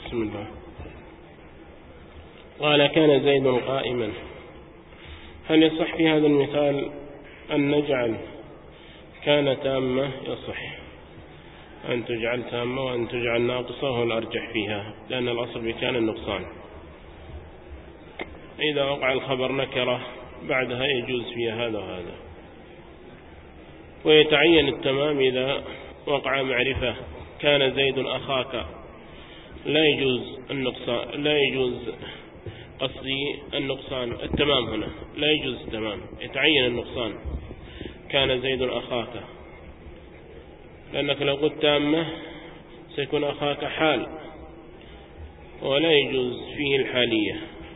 بسم الله. قال كان زيد قائما. هل يصح في هذا المثال أن نجعل كان تامة؟ يصح أن تجعل تامة وأن تجعل ناقصة، وهو الأرجح فيها، لأن الأصل بكان النقصان. إذا وقع الخبر نكرة بعدها يجوز فيها هذا وهذا. ويتعين التمام إذا وقع معرفة. كان زيد أخاك، لا يجوز النقصان، لا يجوز قصدي النقصان، التمام هنا لا يجوز التمام، يتعين النقصان. كان زيد أخاك، لأنك لو قلت تامة سيكون أخاك حال، ولا يجوز فيه الحالية.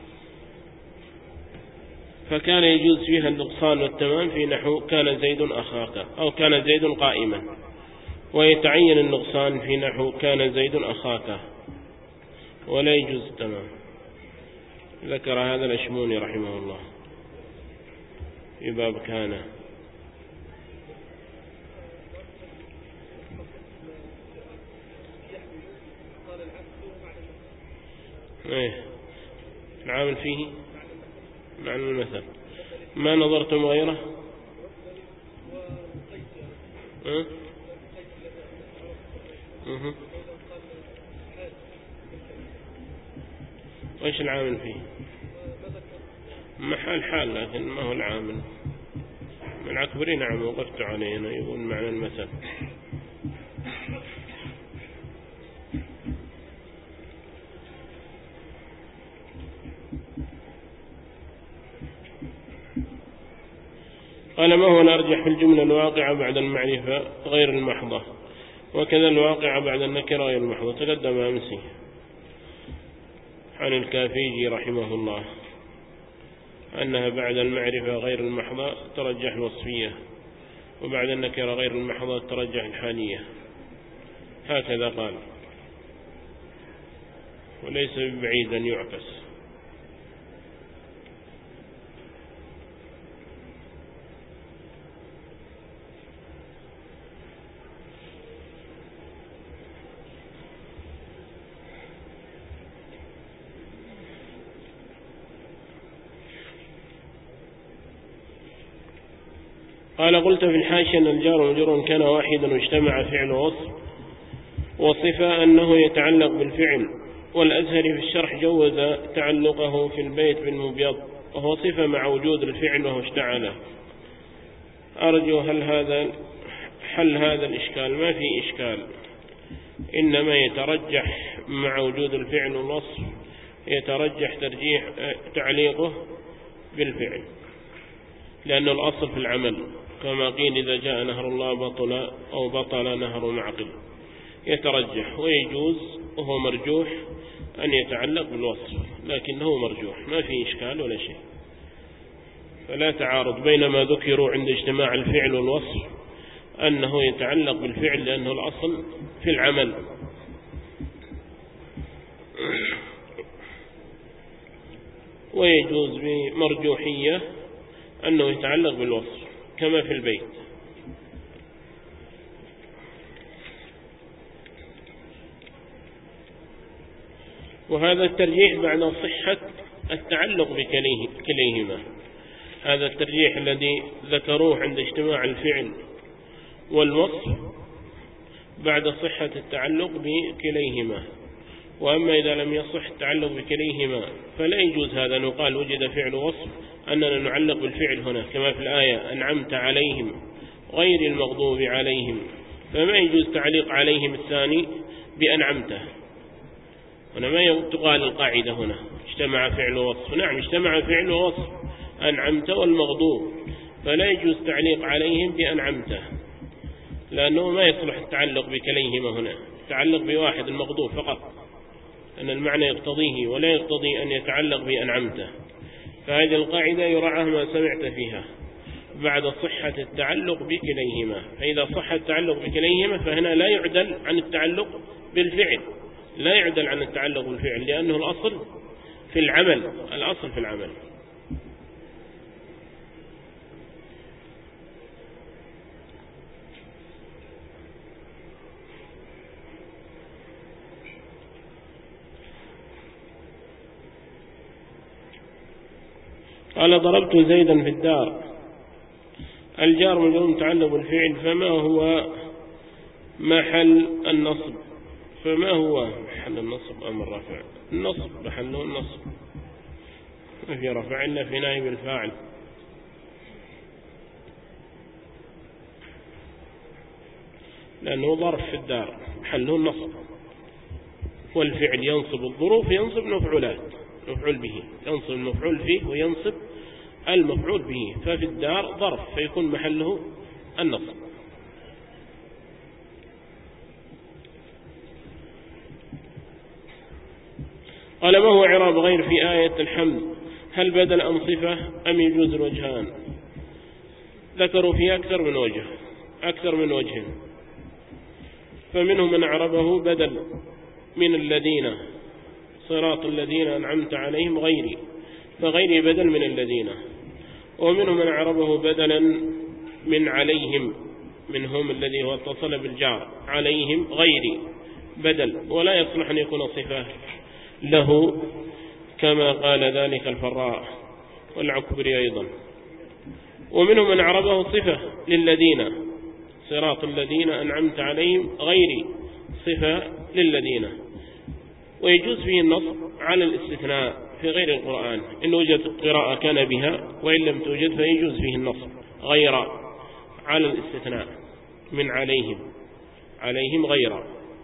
فكان يجوز فيها النقصان والتمام في نحو كان زيد أخاك أو كان زيد قائما، ويتعين النقصان في نحو كان زيد أخاك، ولا يجوز التمام. ذكر هذا الأشموني رحمه الله في باب كان. العامل فيه معنى المثل. ما نظرتم غيره؟ وإيش العامل فيه؟ محل حال، لكن ما هو العامل. من العكبري نعم وقفت علينا، يقول معنى المثل. قال ما هو الأرجح في الجملة الواقعة بعد المعرفة غير المحضة، وكذا الواقعة بعد النكرة غير المحضة. تقدم أمسي عن الكافيجي رحمه الله أنها بعد المعرفة غير المحضة ترجح الوصفية، وبعد النكرة غير المحضة ترجح الحالية. هكذا قال، وليس ببعيد أن يعكس. قال قلت في الحاشية أن الجار والمجرور كان واحدا واجتمع فعل وصفة أنه يتعلق بالفعل، والأزهري في الشرح جوز تعلقه في البيت بالمبيض، وهو صفة مع وجود الفعل وهو اشتعل. أرجو حل هذا الإشكال. ما في إشكال، إنما يترجح مع وجود الفعل والوصف، يترجح ترجيح تعليقه بالفعل، لأنه الأصل في العمل، كما قيل إذا جاء نهر الله بطل أو بطل نهر معقل. يترجح ويجوز، وهو مرجوح أن يتعلق بالوصف، لكنه مرجوح، ما في إشكال ولا شيء. فلا تعارض بين ما ذكروا عند اجتماع الفعل والوصف أنه يتعلق بالفعل لأنه الأصل في العمل، ويجوز بمرجوحية أنه يتعلق بالوصف كما في البيت. وهذا الترجيح بعد صحة التعلق بكليهما. هذا الترجيح الذي ذكروه عند اجتماع الفعل والوصف بعد صحة التعلق بكليهما. وأما إذا لم يصح التعلق بكليهما فلا يجوز هذا، نقال وجد فعل وصف أننا نعلق بالفعل هنا، كما في الآية أنعمت عليهم غير المغضوب عليهم، فما يجوز تعليق عليهم الثاني بأنعمته. هنا ما تقال القاعدة هنا اجتمع فعل ووصف. نعم اجتمع فعل ووصف، أنعمت والمغضوب، فلا يجوز تعليق عليهم بأنعمته، لأنه ما يصلح التعلق بكليهما هنا، تعلق بواحد المغضوب فقط، أن المعنى يقتضيه ولا يقتضي أن يتعلق بأنعمته. فهذه القاعدة يراعى ما سمعت فيها بعد صحة التعلق بكليهما. فإذا صح التعلق بكليهما فهنا لا يعدل عن التعلق بالفعل، لا يعدل عن التعلق بالفعل، لأنه الأصل في العمل، الأصل في العمل. قال ضربت زيدا في الدار. الجار مجرور متعلق بالفعل، فما هو محل النصب؟ فما هو محل النصب؟ أمر رفع. النصب محله النصب، ما في رفع إلا في نائب الفاعل. لأنه ظرف في الدار محله النصب، والفعل ينصب الظروف، ينصب مفعولات، مفعول به، ينصب المفعول فيه وينصب المفعول به. ففي الدار ظرف فيكون محله النصب. قال ما هو إعراب غير في آية الحمد؟ هل بدل أم صفة أم يجوز الوجهان؟ ذكروا فيه أكثر من وجه، أكثر من وجه. فمنهم من أعربه بدل من الذين، صراط الذين أنعمت عليهم غيري، فغيري بدل من الذين. ومنهم من أعربه بدلا من عليهم، منهم الذي هو اتصل بالجار، عليهم غيري بدل، ولا يصلح أن يكون صفة له كما قال ذلك الفراء والعكبري أيضا. ومنهم من أعربه صفة للذين، صراط الذين أنعمت عليهم غيري صفة للذين. ويجوز فيه النصب على الاستثناء في غير القرآن، إن وجدت قراءة كان بها، وإن لم توجد فيجوز فيه النصب غير على الاستثناء من عليهم، عليهم غير.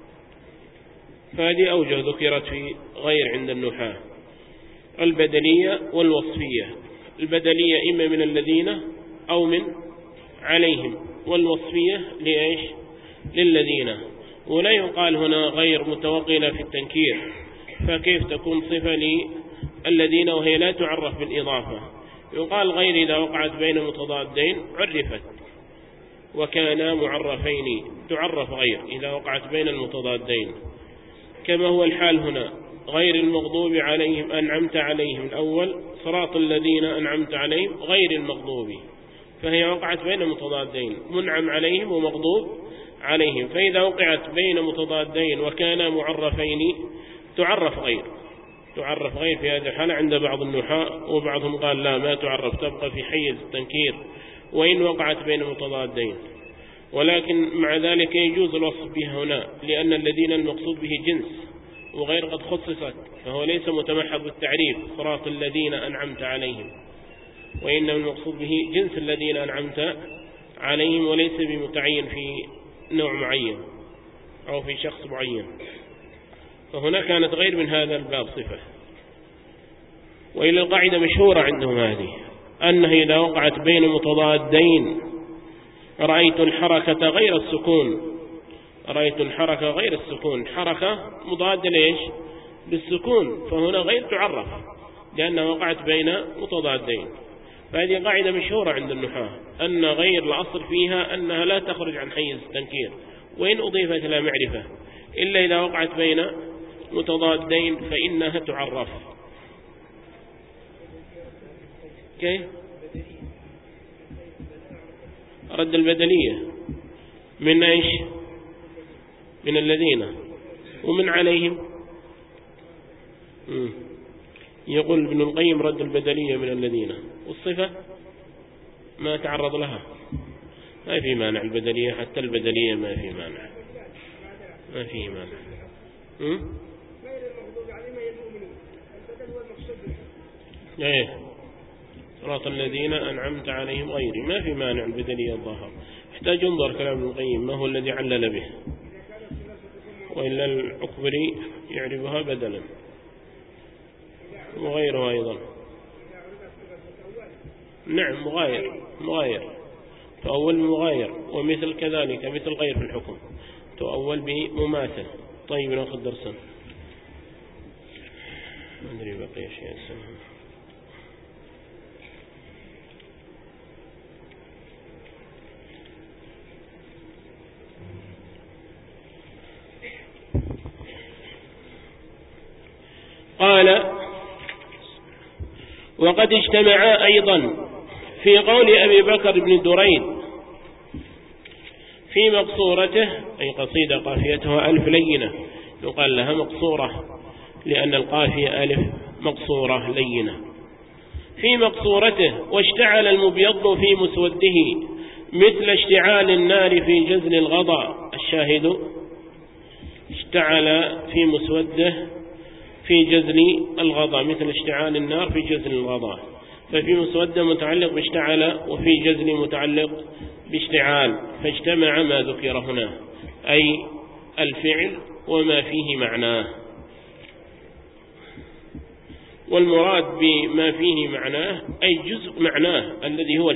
فهذه أوجه ذكرت في غير عند النحاة: البدلية والوصفية. البدلية إما من الذين أو من عليهم، والوصفية لإيش؟ للذين. ولا يقال هنا غير متوغلة في التنكير، فكيف تكون صفة للذين وهي لا تعرف بالإضافة؟ يقال غير إذا وقعت بين متضادين عرفت، وكان معرفين تعرف غير إذا وقعت بين المتضادين، كما هو الحال هنا. غير المغضوب عليهم أنعمت عليهم الأول، صراط الذين أنعمت عليهم غير المغضوب، فهي وقعت بين متضادين، منعم عليهم ومغضوب عليهم. فإذا وقعت بين متضادين وكان معرفين تعرف غير، تعرف غير في هذه الحالة عند بعض النحاة، وبعضهم قال لا ما تعرف، تبقى في حيز التنكير وإن وقعت بين متضادين. ولكن مع ذلك يجوز الوصف بها هنا، لأن الذين المقصود به جنس وغير قد خصصت، فهو ليس متمحض بالتعريف صراط الذين أنعمت عليهم، وإنما المقصود به جنس الذين أنعمت عليهم، وليس بمتعين في نوع معين أو في شخص معين. فهنا كانت غير من هذا الباب صفة. وإلى القاعدة مشهورة عندهم هذه، أنه إذا وقعت بين متضادين رأيت الحركة غير السكون، رأيت الحركة غير السكون، حركة مضادة ليش؟ بالسكون، فهنا غير تعرف لأنها وقعت بين متضادين. فهذه قاعدة مشهورة عند النحاة، أن غير الأصل فيها أنها لا تخرج عن حيز التنكير، وإن أضيفت إلى معرفة، إلا إذا وقعت بين متضادين فإنها تعرف. كيف؟ رد البدلية من إيش؟ من الذين ومن عليهم. يقول ابن القيم رد البدلية من الذين، والصفة ما تعرض لها، ما في مانع البدلية، حتى البدلية ما في مانع، ما في مانع. ايه صراط الذين أنعمت عليهم غيري، ما في مانع البدلية الظاهر. يحتاج انظر كلام ابن القيم ما هو الذي علل به، وإلا العكبري يعرفها بدلا وغيره أيضا. نعم مغاير تؤول مغاير، ومثل كذلك مثل غير في الحكم تؤول بمماثل. طيب نأخذ درسا، ما أدري بقي شيء اسمه. قال وقد اجتمعا أيضا في قول أبي بكر بن دريد في مقصورته، أي قصيدة قافيتها ألف لينة، يقال لها مقصورة لأن القافية ألف مقصورة لينة. في مقصورته واشتعل المبيض في مسوده مثل اشتعال النار في جزل الغضا. الشاهد اشتعل في مسوده في جزل الغضا مثل اشتعال النار في جزل الغضا، ففي مسوده متعلق باشتعل وفي جزل متعلق باشتعال، فاجتمع ما ذكر هنا أي الفعل وما فيه معناه. والمراد بما فيه معناه أي جزء معناه الذي هو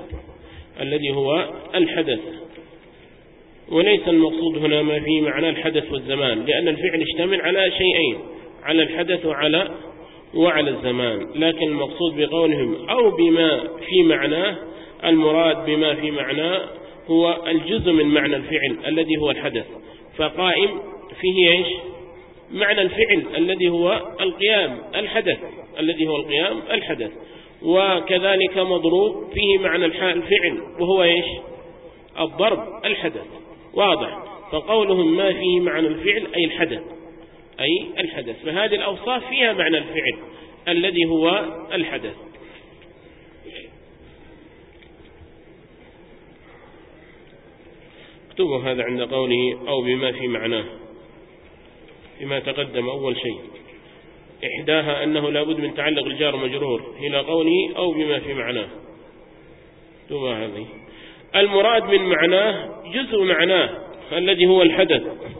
الحدث، وليس المقصود هنا ما فيه معناه الحدث والزمان، لأن الفعل يشتمل على شيئين، على الحدث وعلى الزمان. لكن المقصود بقولهم أو بما في معناه، المراد بما في معناه هو الجزء من معنى الفعل الذي هو الحدث، فقائم فيه إيش؟ معنى الفعل الذي هو القيام الحدث، الذي هو القيام الحدث، وكذلك مضروب فيه معنى الفعل وهو إيش؟ الضرب الحدث. واضح؟ فقولهم ما فيه معنى الفعل أي الحدث، فهذه الأوصاف فيها معنى الفعل الذي هو الحدث. اكتبوا هذا عند قوله أو بما في معناه فيما تقدم. أول شيء إحداها أنه لابد من تعلق الجار مجرور إلى قوله أو بما في معناه. اكتبوا هذه. المراد من معناه جزء معناه الذي هو الحدث.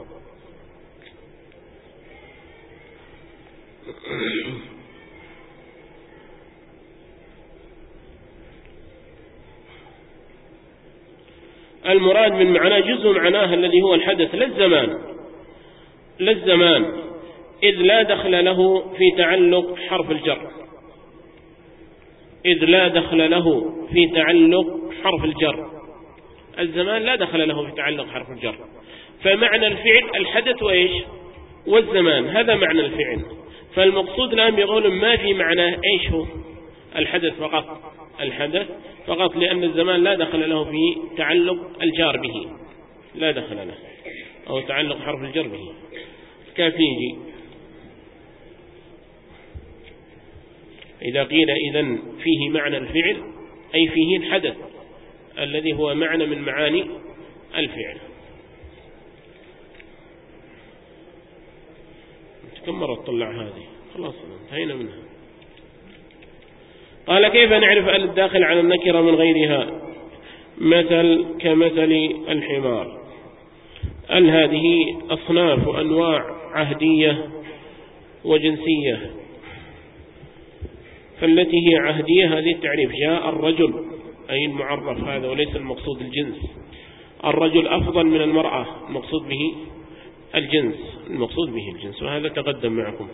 المراد من معناه جزء معناه الذي هو الحدث، لا الزمان، إذ لا دخل له في تعلق حرف الجر، الزمان لا دخل له في تعلق حرف الجر، فمعنى الفعل الحدث وإيش؟ والزمان، هذا معنى الفعل. فالمقصود الآن بقول ما في معناه إيش هو؟ الحدث فقط، لأن الزمان لا دخل له في تعلق الجار به، لا دخل له، أو تعلق حرف الجر به. كافيجي إذا قيل إذن فيه معنى الفعل أي فيه الحدث الذي هو معنى من معاني الفعل. كم مرة تطلع هذه؟ خلاص انتهينا منها. قال كيف نعرف أن الداخل على النكرة من غيرها؟ مثل كمثل الحمار. هذه أصناف وأنواع عهدية وجنسية، فالتي هي عهدية هذه التعريف جاء الرجل أي المعرف هذا، وليس المقصود الجنس. الرجل أفضل من المرأة، المقصود به الجنس، وهذا تقدم معكم.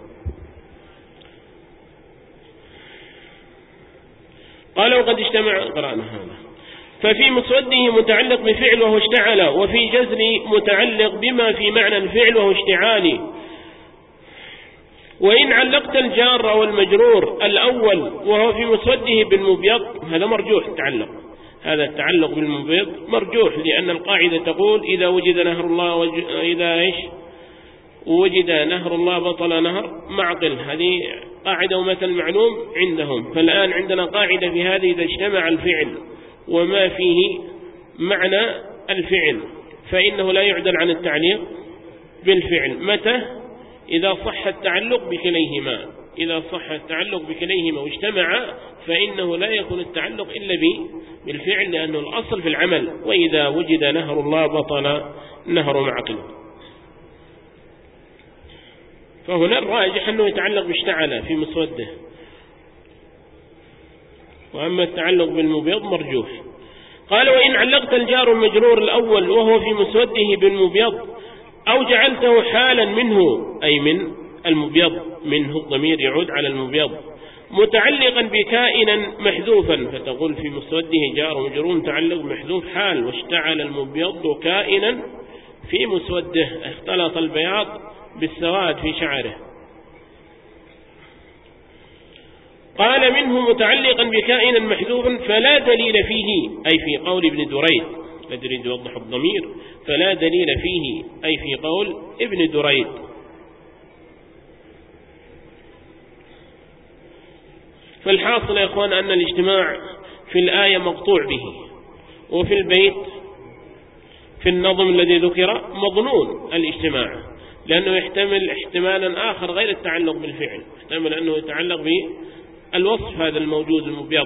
قال وقد اجتمع، قرأنا هذا. ففي مسوده متعلق بفعل وهو اشتعل، وفي جزر متعلق بما في معنى الفعل وهو اشتعال. وإن علقت الجار والمجرور الأول وهو في مسوده بالمبيض، هذا مرجوح التعلق، هذا التعلق بالمبيض مرجوح، لأن القاعدة تقول إذا وجد نهر الله بطل نهر معقل. هذه قاعدة ومثل معلوم عندهم. فالآن عندنا قاعدة في هذه: إذا اجتمع الفعل وما فيه معنى الفعل فإنه لا يعدل عن التعليق بالفعل. متى؟ إذا صح التعلق بكليهما واجتمع، فإنه لا يكون التعلق إلا بالفعل، لأنه الأصل في العمل. وإذا وجد نهر الله بطل نهر معقل. فهنا الراجح أنه يتعلق باشتعل في مسوده، وأما التعلق بالمبيض مرجوح. قال وإن علقت الجار المجرور الأول وهو في مسوده بالمبيض أو جعلته حالا منه، أي من المبيض، منه الضمير يعود على المبيض، متعلقا بكائنا محذوفا، فتقول في مسوده جار مجرور متعلق محذوف حال، واشتعل المبيض كائنا في مسوده، اختلط البياض بالسواد في شعره. قال منه متعلقا بكائنا محذوفا فلا دليل فيه، أي في قول ابن دريد، لا يريد يوضح الضمير، فلا دليل فيه أي في قول ابن دريد. فالحاصل يا إخوان أن الاجتماع في الآية مقطوع به، وفي البيت في النظم الذي ذكر مظنون الاجتماع، لأنه يحتمل احتمالا آخر غير التعلق بالفعل، يحتمل أنه يتعلق بالوصف هذا الموجود المبيض.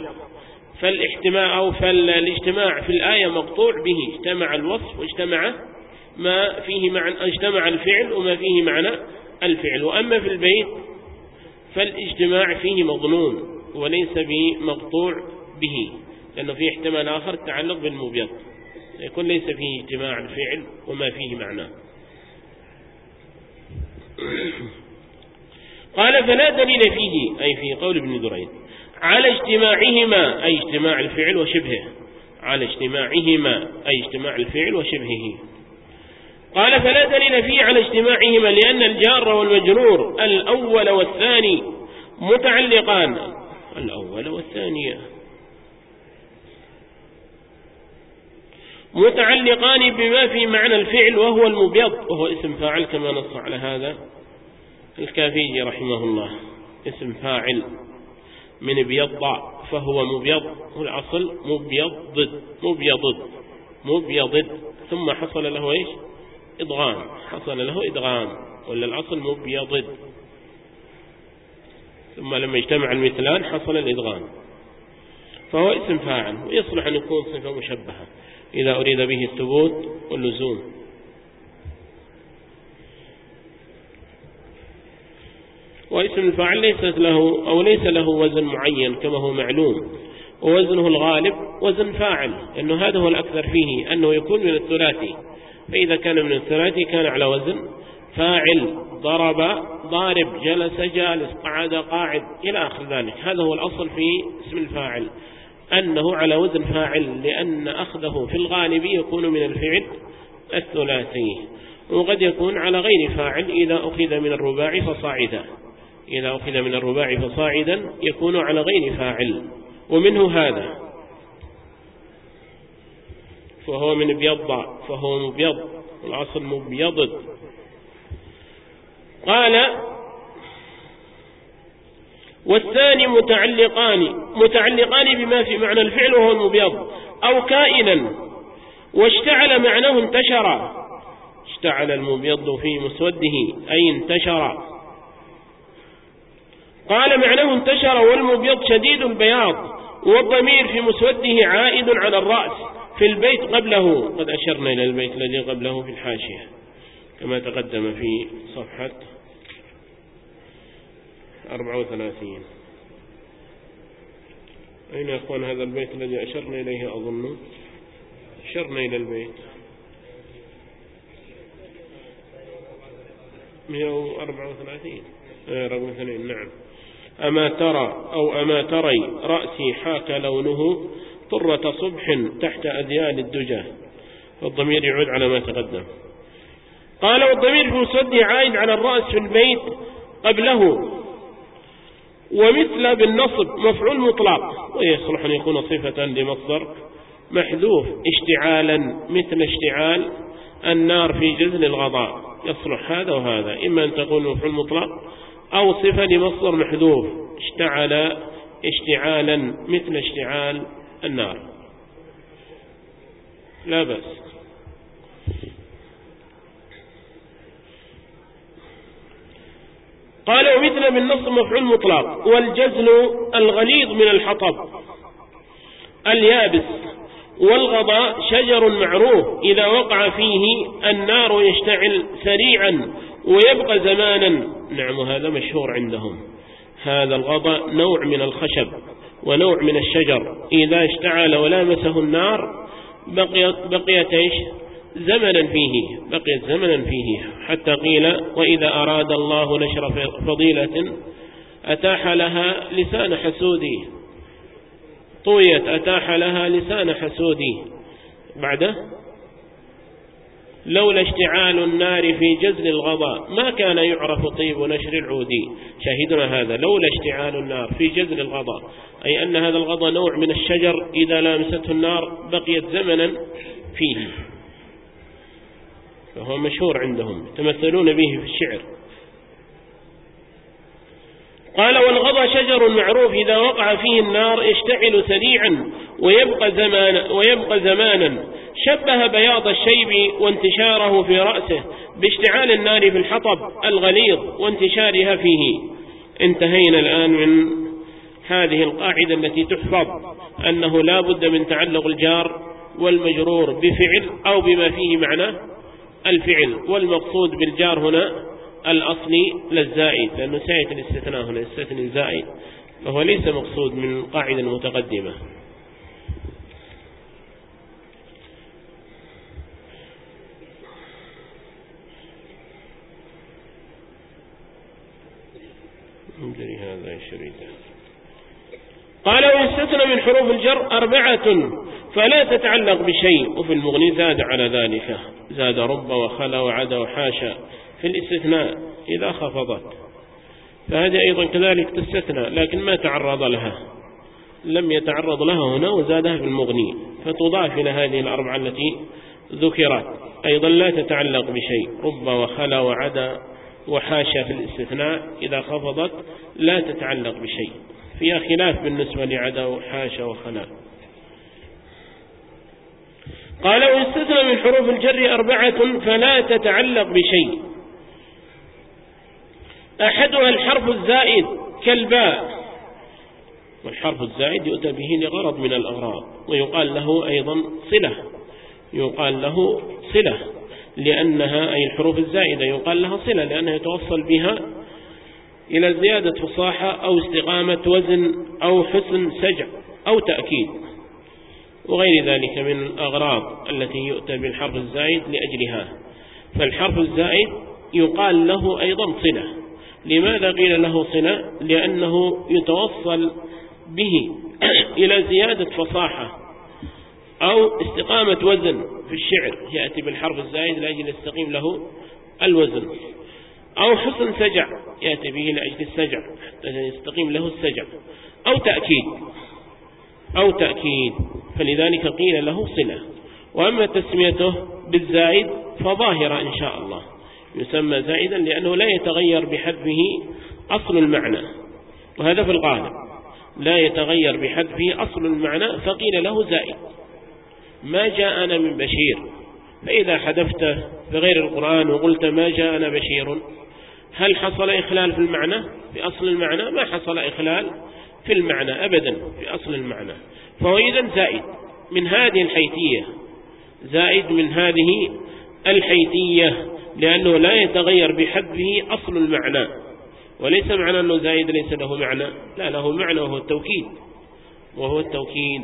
فالاجتماع في الآية مقطوع به، اجتمع الوصف واجتمع ما فيه معنى، اجتمع الفعل وما فيه معنى الفعل. وأما في البيت فالاجتماع فيه مظنون وليس بمقطوع به، لأنه فيه احتمال آخر تعلق بالمبيض، يكون ليس فيه اجتماع الفعل وما فيه معنى. قال فلا دليل فيه، أي في قول ابن دريد، على اجتماعهما، أي اجتماع الفعل وشبهه، على اجتماعهما أي اجتماع الفعل وشبهه. قال فلا دليل فيه على اجتماعهما، لأن الجار والمجرور الأول والثاني متعلقان، الأول والثانية متعلقان بما في معنى الفعل وهو المبيض، وهو اسم فاعل كما نص على هذا الكافي رحمه الله، اسم فاعل من بيض فهو مبيض، والأصل مبيض ثم حصل له ايش؟ إدغام، حصل له إدغام، ولا الأصل مبيض، ثم لما اجتمع المثلان حصل الإدغام، فهو اسم فاعل، ويصلح أن يكون صفة مشبهة إذا أريد به الثبوت واللزوم. واسم الفاعل ليس له وزن معين كما هو معلوم، ووزنه الغالب وزن فاعل، إنه هذا هو الأكثر فيه، أنه يكون من الثلاثي، فإذا كان من الثلاثي كان على وزن فاعل، ضرب ضارب، جلس جالس، قعد قاعد، إلى آخر ذلك. هذا هو الأصل في اسم الفاعل، أنه على وزن فاعل، لأن أخذه في الغالب يكون من الفعل الثلاثي، وقد يكون على غير فاعل إذا أخذ من الرباع فصاعدا، إذا أخذ من الرباع فصاعدا يكون على غير فاعل، ومنه هذا، فهو من بيض، فهو مبيض، والأصل مبيض. قال والثاني متعلقان بما في معنى الفعل وهو المبيض، أو كائنا واشتعل معناه انتشر، اشتعل المبيض في مسوده أي انتشر. قال معناه انتشر والمبيض شديد البياض، والضمير في مسوده عائد على الرأس في البيت قبله، قد أشرنا إلى البيت الذي قبله في الحاشية كما تقدم في صفحة 34. أين يا أخوان هذا البيت الذي أشرنا إليه؟ أظن أشرنا إلى البيت 134 رقم 2. نعم. أما ترى أو أما تري رأسي حاك لونه طرة صبح تحت أذيال الدجى، والضمير يعود على ما تقدم. قال والضمير في مسوده عائد على الرأس في البيت قبله، ومثل بالنصب مفعول مطلق، ويصلح أن يكون صفة لمصدر محذوف اشتعالا، مثل اشتعال النار في جزل الغضاء، يصلح هذا وهذا، إما أن تكون مفعول مطلق أو صفة لمصدر محذوف، اشتعل اشتعالا مثل اشتعال النار، لا بأس. قال ومثل بالنص مفعول مطلق، والجزل الغليظ من الحطب اليابس، والغضاء شجر معروف إذا وقع فيه النار يشتعل سريعا ويبقى زمانا. نعم، هذا مشهور عندهم، هذا الغضاء نوع من الخشب ونوع من الشجر، إذا اشتعل ولامسه النار بقيت زمنا فيه، حتى قيل وإذا أراد الله نشر فضيلة أتاح لها لسان حسودي، طويت أتاح لها لسان حسودي. بعده لولا اشتعال النار في جزل الغضاء ما كان يعرف طيب نشر العودي. شاهدنا هذا، لولا اشتعال النار في جزل الغضاء، أي أن هذا الغضاء نوع من الشجر إذا لامسته النار بقيت زمنا فيه، فهو مشهور عندهم، يتمثلون به في الشعر. قال والغضى شجر معروف إذا وقع فيه النار يشتعل سريعا ويبقى زمانا، شبه بياض الشيب وانتشاره في رأسه باشتعال النار في الحطب الغليظ وانتشارها فيه. انتهينا الآن من هذه القاعدة التي تحفظ أنه لا بد من تعلق الجار والمجرور بفعل أو بما فيه معنى الفعل، والمقصود بالجار هنا الأصلي للزائد، لأنه سيأتي الاستثناء هنا استثناء الزائد، فهو ليس مقصود من القاعدة المتقدمة. هذا شريطة. قال ويستثنى من حروف الجر 4 فلا تتعلق بشيء، وفي المغني زاد على ذلك، زاد رب وخلا وعدا وحاشا في الاستثناء إذا خفضت، فهذه أيضا كذلك تستثنى لكن ما تعرض لها، لم يتعرض لها هنا وزادها في المغني، فتضاف إلى هذه 4 التي ذكرت. أيضا لا تتعلق بشيء، رب وخلا وعدا وحاشا في الاستثناء إذا خفضت لا تتعلق بشيء، فيها خلاف بالنسبة لعدا وحاشا وخلا. قال ويستثنى من حروف الجر 4 فلا تتعلق بشيء، أحدها الحرف الزائد كالباء، والحرف الزائد يؤتى به لغرض من الأغراض، ويقال له أيضا صلة، يقال له صلة لأنها أي الحروف الزائدة يقال لها صلة لأنها يتوصل بها إلى زيادة فصاحة أو استقامة وزن أو حسن سجع أو تأكيد وغير ذلك من الأغراض التي يؤتى بالحرف الزائد لأجلها. فالحرف الزائد يقال له أيضا صلة. لماذا قيل له صلة؟ لأنه يتوصل به إلى زيادة فصاحة أو استقامة وزن في الشعر، يأتي بالحرف الزائد لأجل يستقيم له الوزن، أو حسن سجع يأتي به لأجل السجع حتى يستقيم له السجع، أو تأكيد، فلذلك قيل له صلة. وأما تسميته بالزائد فظاهرة إن شاء الله، يسمى زائدا لأنه لا يتغير بحذفه أصل المعنى، وهذا في الغالب لا يتغير بحذفه أصل المعنى، فقيل له زائد. ما جاءنا من بشير، فإذا حذفته بغير القرآن وقلت ما جاءنا بشير، هل حصل إخلال في المعنى في أصل المعنى؟ ما حصل إخلال في المعنى أبدا في أصل المعنى، فهو إذن زائد من هذه الحيثية، زائد من هذه الحيثية لأنه لا يتغير بحذفه أصل المعنى. وليس معنى أنه زائد ليس له معنى، لا، له معنى وهو التوكيد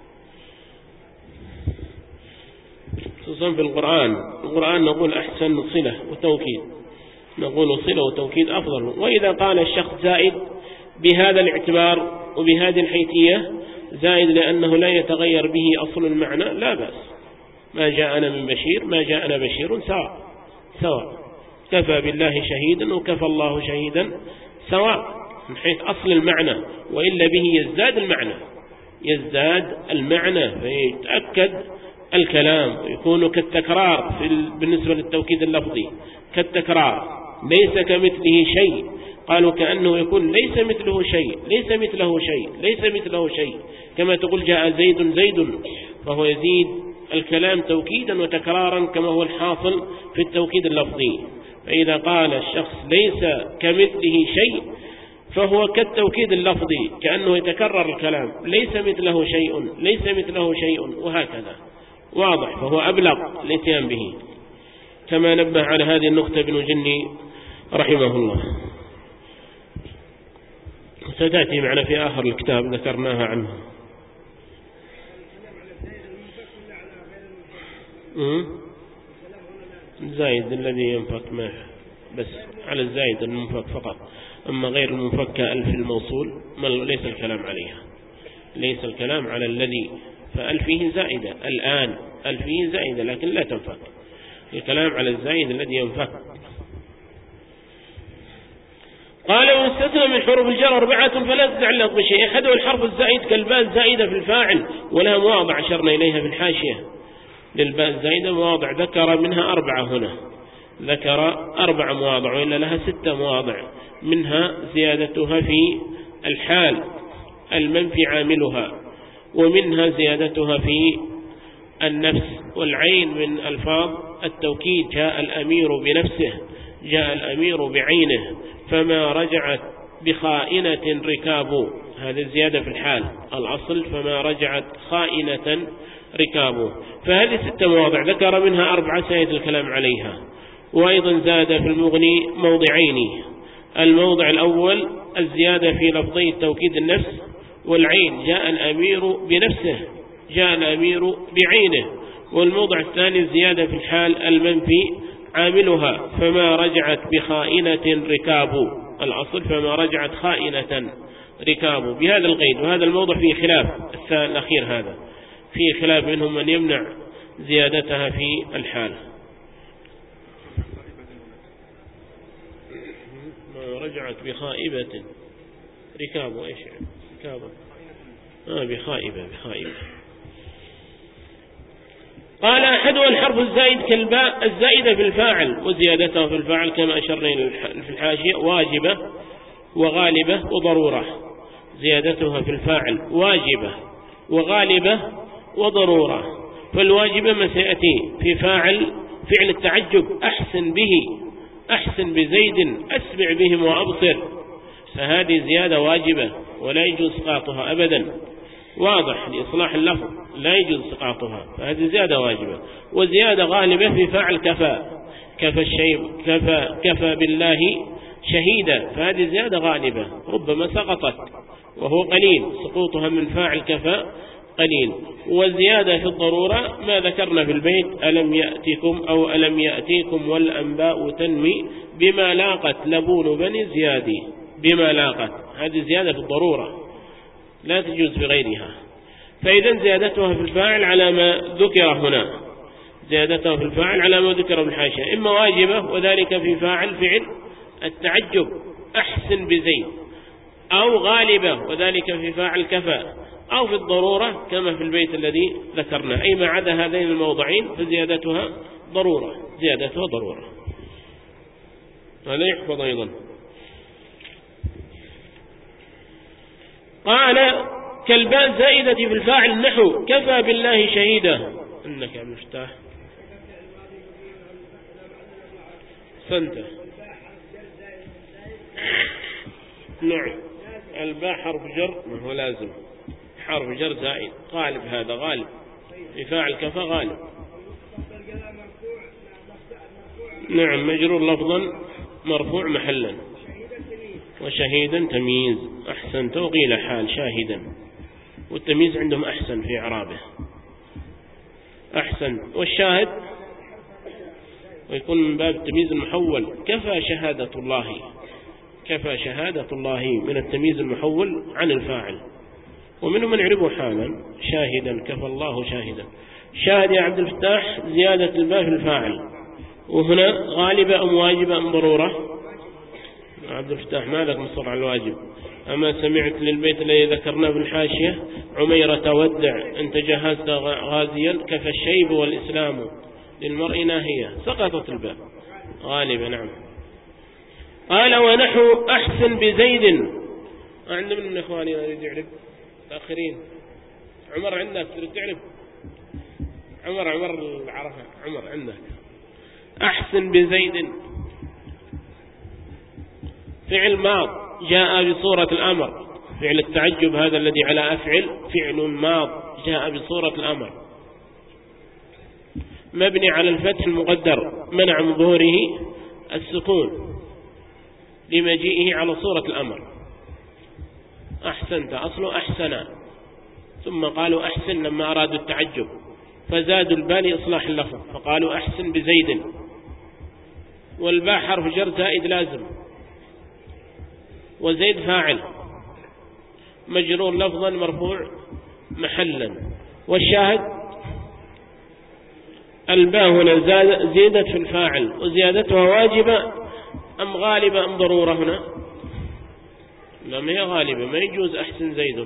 خصوصا في القرآن نقول أحسن صلة وتوكيد، نقول صلة وتوكيد أفضل. وإذا قال الشخص زائد بهذا الاعتبار وبهذه الحيثية زائد لأنه لا يتغير به أصل المعنى لا بأس، ما جاءنا من بشير ما جاءنا بشير سواء، كفى بالله شهيدا وكفى الله شهيدا سواء من حيث أصل المعنى، وإلا به يزداد المعنى فيتأكد الكلام ويكون كالتكرار بالنسبة للتوكيد اللفظي كالتكرار، ليس كمثله شيء، قالوا كأنه يكون ليس مثله شيء كما تقول جاء زيد، فهو يزيد الكلام توكيدا وتكرارا كما هو الحاصل في التوكيد اللفظي. فإذا قال الشخص ليس كمثله شيء فهو كالتوكيد اللفظي كأنه يتكرر الكلام، ليس مثله شيء وهكذا، واضح، فهو أبلغ الاتيان به، كما نبه على هذه النقطة ابن جني رحمه الله، ستأتي معنا في آخر الكتاب ذكرناها عنه. الزايد الذي ينفك ما بس على الزايد المنفك فقط، أما غير المنفك كألف الموصول ليس الكلام عليها، ليس الكلام على الذي، فألفه زائدة الآن، ألفه زائدة لكن لا تنفك، الكلام على الزايد الذي ينفك. قال واستثنى من حروف الجر 4 فلا تتعلق بشيء، أحدها الحرف الزائد كالباء الزائدة في الفاعل، ولها مواضع أشرنا إليها في الحاشية، للباء الزائدة مواضع ذكر منها 4 هنا، ذكر 4 مواضع وإلا لها 6 مواضع منها زيادتها في الحال المنفي عاملها، ومنها زيادتها في النفس. والعين من ألفاظ التوكيد، جاء الأمير بنفسه، جاء الأمير بعينه، فما رجعت بخائنة ركاب، هذه الزيادة في الحال. الأصل فما رجعت خائنة ركابه. فهذه 6 مواضع ذكر منها 4 سيأتي الكلام عليها. وأيضا زاد في المغني موضعين: الموضع الأول الزيادة في لفظي التوكيد النفس والعين، جاء الأمير بنفسه، جاء الأمير بعينه. والموضع الثاني الزيادة في الحال المنفي عاملها، فما رجعت بخائنة ركاب. الأصل فما رجعت خائنة ركاب بهذا القيد. وهذا الموضع فيه خلاف، الأخير هذا فيه خلاف، منهم من يمنع زيادتها في الحال. ما رجعت بخائبة ركاب، ايش يعني ركاب؟ بخائبة. قال أحدها الحرف الزائد كالباء الزائدة في الفاعل، وزيادتها في الفاعل كما أشرنا في الحاشية واجبة وغالبة وضرورة. زيادتها في الفاعل واجبة وغالبة وضرورة. فالواجبة ما سيأتي في فعل التعجب: أحسن به، أحسن بزيد، أسمع بهم وأبصر. فهذه زيادة واجبة ولا يجوز سقاطها أبدا، واضح لإصلاح اللفظ، لا يجوز سقاطها، فهذه زيادة واجبة. وزيادة غالبة في فعل كفى الشيء، كفى بالله شهيدا، فهذه زيادة غالبة ربما سقطت وهو قليل، سقوطها من فاعل كفى قليل. وزيادة في الضرورة ما ذكرنا في البيت: ألم يأتيكم والأنباء تنمي بما لاقت لبون بني زيادي، بما لاقت، هذه زيادة في الضرورة لا تجوز بغيرها. فإذا زيادتها في الفاعل على ما ذكر هنا، زيادتها في الفاعل على ما ذكر بالحاشية، إما واجبة وذلك في فاعل التعجب: أحسن بزيد، أو غالبة وذلك في فاعل كفى، أو في الضرورة كما في البيت الذي ذكرنا. أي ما عدا هذين الموضعين فزيادتها ضرورة، زيادتها ضرورة. هذا يحفظ أيضا. قال كالباء زائدة في الفاعل نحو كفى بالله شهيدا. إنك يا مفتاح سنته. نعم، الباء حرف جر، ما هو لازم حرف جر زائد، غالب، هذا غالب في فاعل كفى غالب. نعم، مجرور لفظا مرفوع محلا، وشهيدا تمييز. أحسنت. وقيل حال شاهدا، والتمييز عندهم أحسن في إعرابه، أحسن. والشاهد ويكون من باب التمييز المحول: كفى شهادة الله، كفى شهادة الله من التمييز المحول عن الفاعل. ومنهم من يعربه حالا: شاهدا، كفى الله شاهدا. شاهد يا عبد الفتاح زيادة الباء في الفاعل، وهنا غالبة أم واجبة أم ضرورة؟ عبد الفتاح مالك مصر على الواجب. أما سمعت للبيت الذي ذكرناه في الحاشية: عميرة تودع، أنت جهزت غازيا، كفى الشيب والإسلام للمرء ناهية، سقطت الباء غالبا. نعم. قال ونحو أحسن بزيد. عندنا من إخواني يريد يعرف الآخرين. عمر عندك تريد تعرف؟ عمر العرفة، عمر عندك. أحسن بزيد فعل ماض جاء بصورة الأمر، فعل التعجب هذا الذي على أفعل فعل ماض جاء بصورة الأمر، مبني على الفتح المقدر منع من ظهوره السكون لمجيئه على صورة الأمر. أحسنت أصله أحسن، ثم قالوا أحسن لما أرادوا التعجب فزادوا الباء لإصلاح اللفظ فقالوا أحسن بزيد. والباء حرف جر زائد لازم، وزيد فاعل مجرور لفظا مرفوع محلا. والشاهد الباء هنا زيدت في الفاعل، وزيادتها واجبة أم غالبة أم ضرورة؟ هنا لما هي غالبة ما يجوز أحسن زيد،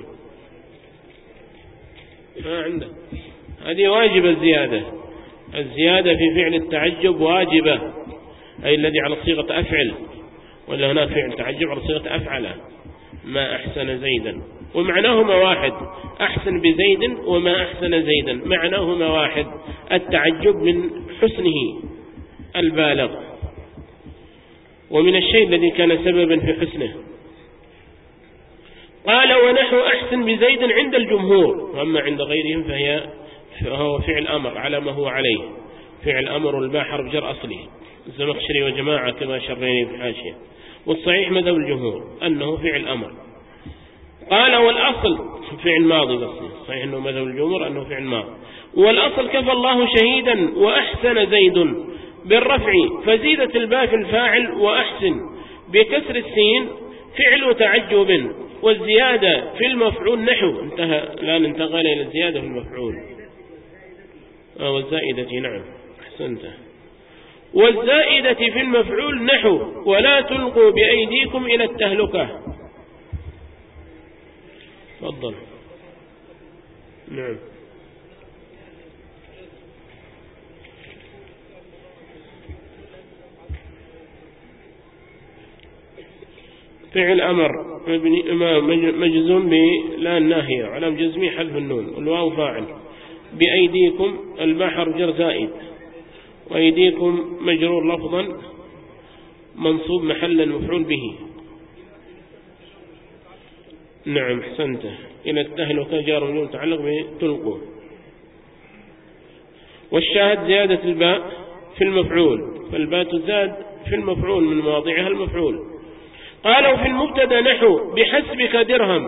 ما عنده، هذه واجبة. الزيادة في فعل التعجب واجبة، أي الذي على صيغة أفعل، ولا هناك فعل تعجب على صيغة أفعل، ما أحسن زيدا، ومعناهما واحد، أحسن بزيد وما أحسن زيدا معناهما واحد، التعجب من حسنه البالغ ومن الشيء الذي كان سببا في حسنه. قال ونحو أحسن بزيد عند الجمهور، وأما عند غيرهم فهو فعل أمر على ما هو عليه، فعل أمر والباء حرف جر أصلي، الزمخشري وجماعة كما شريني في الحاشية، والصحيح مذهب الجمهور أنه فعل أمر. قال والأصل فعل ماضي، بس صحيح أنه مذهب الجمهور أنه فعل ماضي، والأصل كفى الله شهيدا وأحسن زيد بالرفع، فزيدت الباء في الفاعل، وأحسن بكسر السين فعل تعجب، والزيادة في المفعول نحو، انتهى الآن انتقل إلى الزيادة في المفعول، والزائدة، نعم أحسنت، والزائدة في المفعول نحو ولا تلقوا بأيديكم إلى التهلكة. تفضل. نعم. فعل أمر مجزوم بلا الناهية على جزمي حذف النون، والواو فاعل، بأيديكم الباء حرف جر زائد، وأيديكم مجرور لفظا منصوب محلا مفعول به. نعم أحسنت. إلى التهلكة جار ومجرور متعلق بتلقوا. والشاهد زيادة الباء في المفعول، فالباء تزاد في المفعول من مواضعها المفعول. قالوا في المبتدا نحو بحسبك درهم.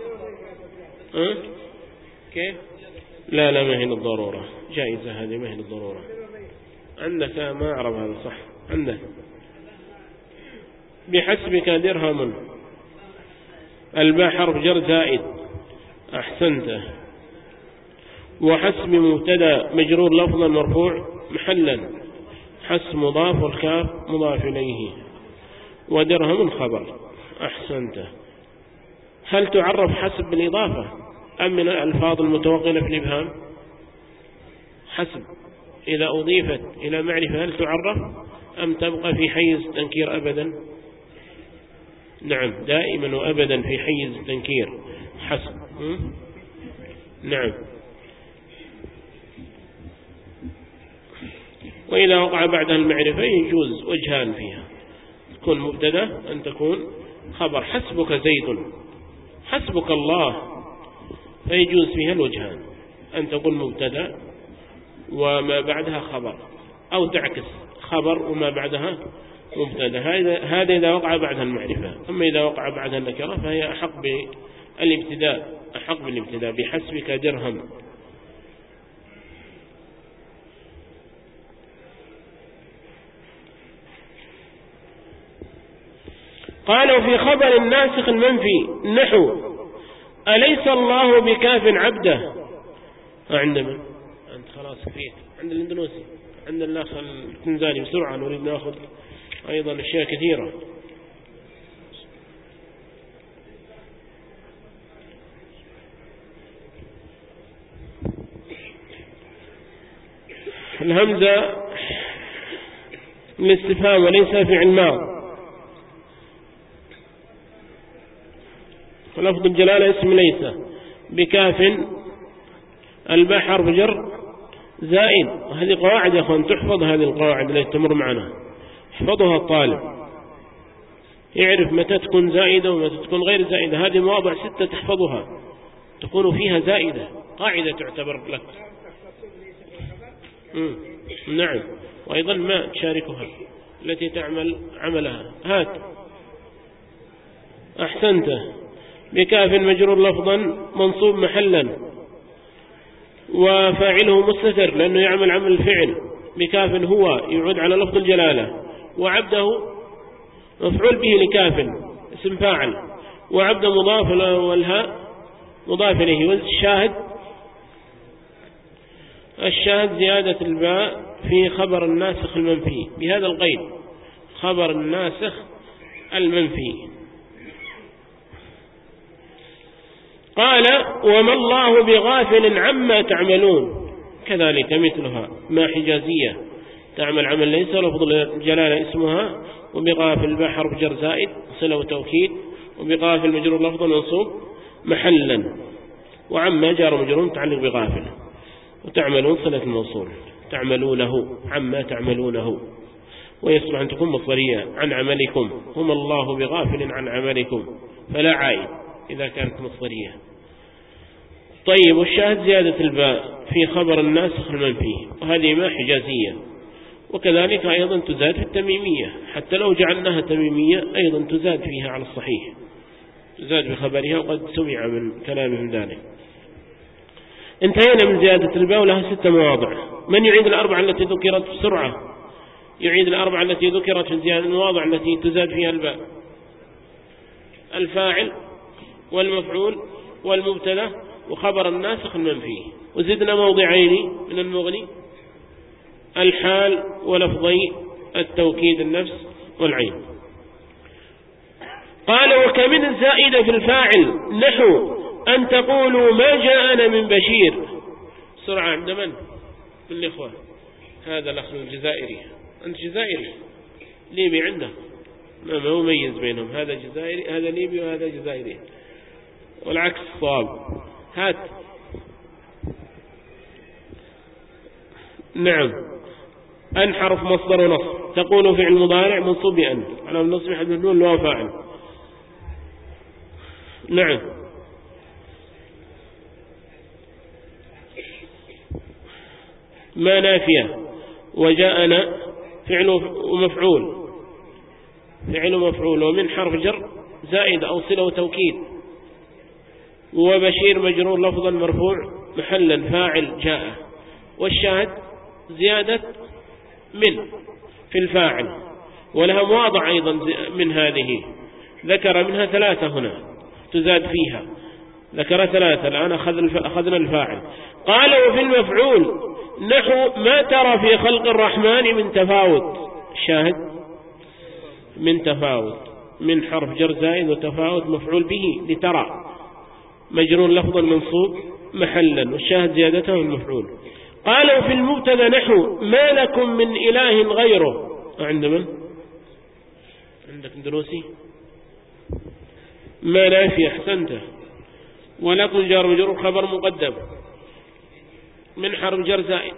كيف؟ لا ما هي للضرورة، جائزة هذه ما هي للضرورة. عندك ما أعرف هذا صح، عندك بحسبك درهم الباء حرف جر زائد، أحسنت، وحسب مبتدا مجرور لفظا مرفوع محلا، حسب مضاف والكاف مضاف إليه، ودرهم خبر، أحسنت. هل تعرف حسب بالإضافة أم من الألفاظ المتوغلة في الإبهام؟ حسب إذا أضيفت إلى معرفة هل تعرف أم تبقى في حيز تنكير أبدا؟ نعم دائما وأبدا في حيز التنكير حسب. نعم. وإذا وقع بعدها المعرفة يجوز وجهان فيها، تكون مبتدا أن تكون خبر، حسبك زيد، حسبك الله، فيجوز فيها الوجهان، أن تكون مبتدا وما بعدها خبر، أو تعكس خبر وما بعدها مبتدا. هذا إذا وقع بعدها المعرفة. أما إذا وقع بعدها النكرة فهي أحق بالابتداء بحسبك درهم. قالوا في خبر الناسخ المنفي نحو أليس الله بكاف عبده. عندما أنت خلاص كفيت، عند الاندونيسي، عند الأخ التنزاني، بسرعة نريد نأخذ أيضا أشياء كثيرة. الهمزة الاستفهام وليس فعل ماض، ولفظ الجلالة اسم ليس، بكاف الباء حرف جر زائد. وهذه قواعد يا أخوان تحفظ، هذه القواعد التي تمر معنا يحفظها الطالب، يعرف متى تكون زائدة ومتى تكون غير زائدة. هذه مواضع 6 تحفظها تكون فيها زائدة، قاعدة تعتبر لك. نعم. وأيضا ما تشاركها التي تعمل عملها. هات أحسنت. بكاف مجرور لفظا منصوب محلا، وفاعله مستتر لأنه يعمل عمل الفعل. بكاف هو يعود على لفظ الجلالة، وعبده مفعول به لكاف اسم فاعل، وعبد مضاف والهاء مضاف إليه. والشاهد زيادة الباء في خبر الناسخ المنفي بهذا القيد، خبر الناسخ المنفي. قال وما الله بغافل عما تعملون، كذلك مثلها ما حجازية تعمل عمل ليس لفظ الجلالة اسمها، وبقاف الباء حرف جر زائد صلة وتوكيد، وبقاف المجرور لفظا منصوب محلا، وعما جار مجرور متعلق بغافل، وتعملون صلة الموصول تعملونه عما تعملونه، ويصبح أن تكون مصدرية عن عملكم، هم الله بغافل عن عملكم، فلا عائد إذا كانت مصدرية. طيب، والشاهد زيادة الباء في خبر الناسخ المنفي، وهذه ما حجازية، وكذلك أيضا تزاد في التميمية، حتى لو جعلناها تميمية أيضا تزاد فيها على الصحيح، تزاد بخبرها، وقد سمع من كلامهم ذلك. انتهينا من زيادة الباء، ولها 6 مواضع. من يعيد الأربعة التي ذكرت بسرعة؟ يعيد الأربعة التي ذكرت في زيادة المواضع التي تزاد فيها الباء: الفاعل والمفعول والمبتدا وخبر الناسخ المنفي. وزدنا موضعين من المغني: الحال ولفظي التوكيد النفس والعين. قال: وكمن الزائدة في الفاعل نحو أن تقولوا ما جاءنا من بشير. سرعة عند من؟ من الإخوة؟ هذا الأخ الجزائري. أنت جزائري ليبي عنده، ما هو ميز بينهم، هذا جزائري هذا ليبي وهذا جزائري، والعكس صواب. هات. نعم. أن حرف مصدر ونصب، تقول فعل مضارع منصوب بأن على النصب حذف النون اللي هو فاعل. نعم. ما نافية، وجاءنا فعل ومفعول، فعل ومفعول، ومن حرف جر زائد أو صلة وتوكيد، وبشير مجرور لفظا مرفوع محلا فاعل جاء. والشاهد زيادة من في الفاعل، ولها مواضع أيضا من هذه، ذكر منها 3 هنا تزاد فيها، ذكر 3. الآن أخذنا الفاعل. قال: وفي المفعول نحو ما ترى في خلق الرحمن من تفاوت. الشاهد من تفاوت، من حرف جر زائد، وتفاوت مفعول به لترى مجرور لفظا منصوب محلا، والشاهد زيادته المفعول. قال: وفي المبتدا نحو ما لكم من إله غيره. عند من؟ عندك دروسي؟ ما نافي، أحسنت. ولكم جار مجرور خبر مقدم من حرف جر زائد.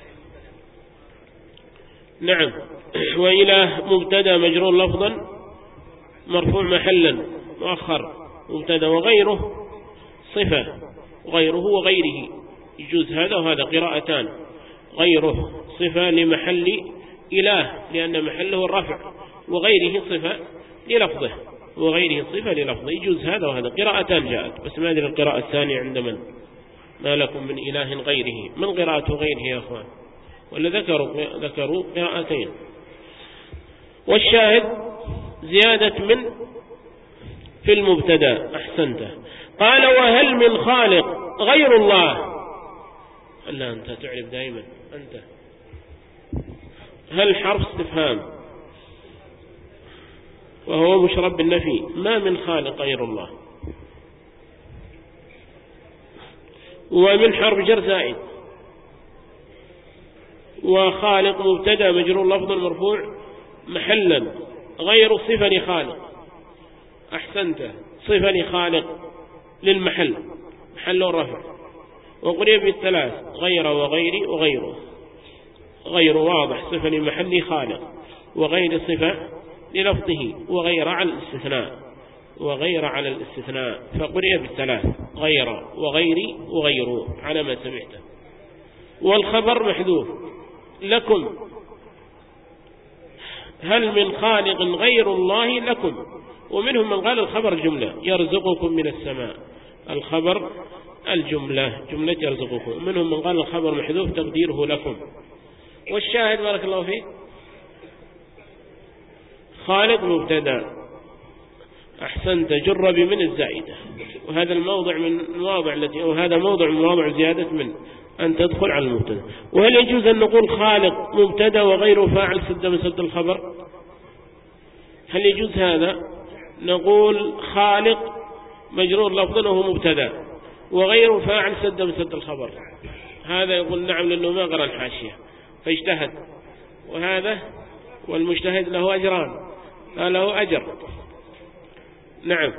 نعم. وإله مبتدا مجرور لفظا مرفوع محلا مؤخر مبتدا، وغيره صفة، غيره وغيره يجوز هذا وهذا قراءتان. غيره صفة لمحل إله لأن محله الرفع، وغيره صفة للفظه، وغيره صفة للفظه، يجوز هذا وهذا قراءتان جاءت. بس ما أدري القراءة الثانية عند من؟ ما لكم من إله غيره، من قراءته غيره يا أخوان؟ ولا ذكروا قراءتين. والشاهد زيادة من في المبتدا. أحسنت. قال: وهل من خالق غير الله؟ ألا أنت تعرف دائما أنت. هل حرف استفهام وهو مشرب بالنفي، ما من خالق غير الله، ومن حرف جر زائد، وخالق مبتدا مجرور لفظا مرفوع محلا، غير صفة لخالق. أحسنت. صفة لخالق للمحل، محل الرفع، وقريب بالثلاث: غير وغيري وغيره. غير واضح، صفة لمحل خالق، وغير صفة للفظه، وغير على الاستثناء، وغير على الاستثناء، فقرئ بالثلاث: غير وغيري وغيره على ما سمعته. والخبر محذوف: لكم. هل من خالق غير الله لكم. ومنهم من قال الخبر جملة: يرزقكم من السماء. الخبر الجملة، جملة يرزقكم. ومنهم من قال الخبر محذوف تقديره لكم. والشاهد بارك الله فيك: خالق مبتدا. أحسنت. جر بمن الزائدة، وهذا الموضع من المواضع التي، أو هذا موضع من مواضع زيادة من أن تدخل على المبتدا. وهل يجوز أن نقول خالق مبتدا وغيره فاعل سد من سد الخبر؟ هل يجوز هذا؟ نقول خالق مجرور لفظا وهو مبتدا، وغيره فاعل سد من سد الخبر. هذا يقول نعم، لأنه ما قرأ الحاشية فاجتهد، وهذا والمجتهد له أجران، له أجر. نعم.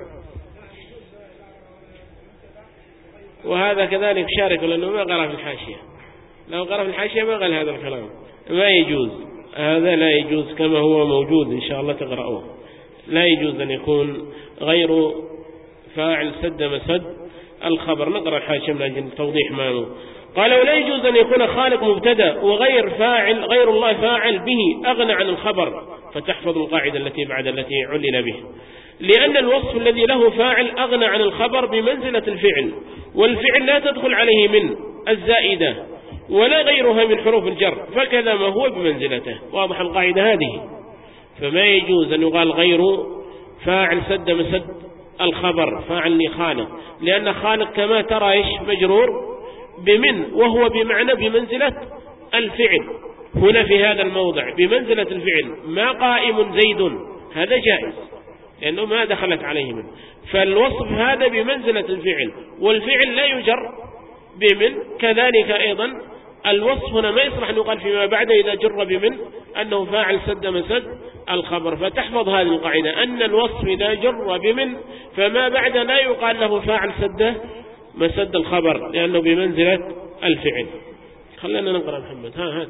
وهذا كذلك شارك لأنه ما قرأ في الحاشية، لو قرأ في الحاشية ما قال هذا الكلام، ما يجوز، هذا لا يجوز كما هو موجود إن شاء الله تقرأوه. لا يجوز أن يكون غير فاعل سد مسد الخبر. نقرأ الحاشية من أجل توضيح معناه. قال ولا يجوز أن يكون خالق مبتدأ وغير فاعل غير الله فاعل به أغنى عن الخبر، فتحفظ القاعدة التي بعد التي علل به، لأن الوصف الذي له فاعل أغنى عن الخبر بمنزلة الفعل، والفعل لا تدخل عليه من الزائدة ولا غيرها من حروف الجر، فكذا ما هو بمنزلته. واضح القاعدة هذه. فما يجوز أن يقال غير فاعل سد مسد الخبر فاعل لخالق، لأن خالق كما ترى إيش مجرور بمن، وهو بمعنى بمنزلة الفعل. هنا في هذا الموضع بمنزلة الفعل، ما قائم زيد، هذا جائز لأنه ما دخلت عليه من، فالوصف هذا بمنزلة الفعل، والفعل لا يجر بمن. كذلك أيضا الوصف هنا ما يصلح أن يقال فيما بعد إذا جر بمن أنه فاعل سد مسد الخبر. فتحفظ هذه القاعدة أن الوصف إذا جر بمن فما بعد لا يقال له فاعل سد مسد الخبر لأنه بمنزلة الفعل. خلينا نقرأ محمد. هات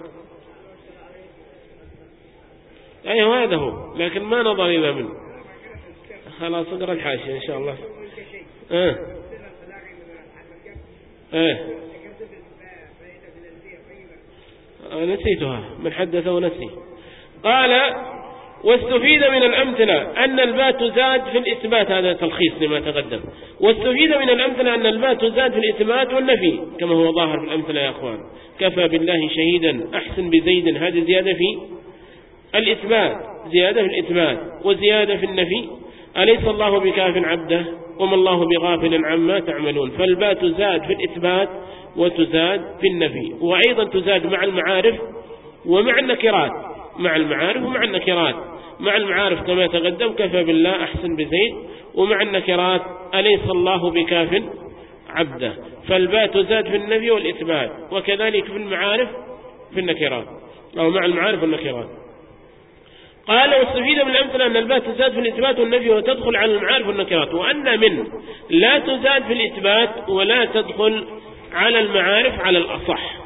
أيوه هذا هو، لكن ما نظر إلى منه. خلاص اقرأ الحاشية إن شاء الله. نسيتها من حدث ونسي. قال واستفيد من الأمثلة أن الباء تزاد في الإثبات، هذا تلخيص لما تقدم. واستفيد من الأمثلة أن الباء تزاد في الإثبات والنفي كما هو ظاهر في الأمثلة يا أخوان. كفى بالله شهيدا أحسن بزيد، هذه زيادة في الإثبات، زيادة في الإثبات وزيادة في النفي. أليس الله بكاف عبده وما الله بغافل عما تعملون. فالباء تزاد في الإثبات وتزاد في النفي، وأيضا تزاد مع المعارف ومع النكرات، مع المعارف ومع النكرات. مع المعارف كما تقدم كفى بالله أحسن بزيد، ومع النكرات أليس الله بكاف عبده. فالباء تزاد في النفي والإثبات، وكذلك في المعارف في النكرات، أو مع المعارف والنكرات. قال واستفيد من الأمثلة أن الباء تزاد في الإثبات والنفي وتدخل على المعارف والنكرات، وأن من لا تزاد في الإثبات ولا تدخل على المعارف على الأصح.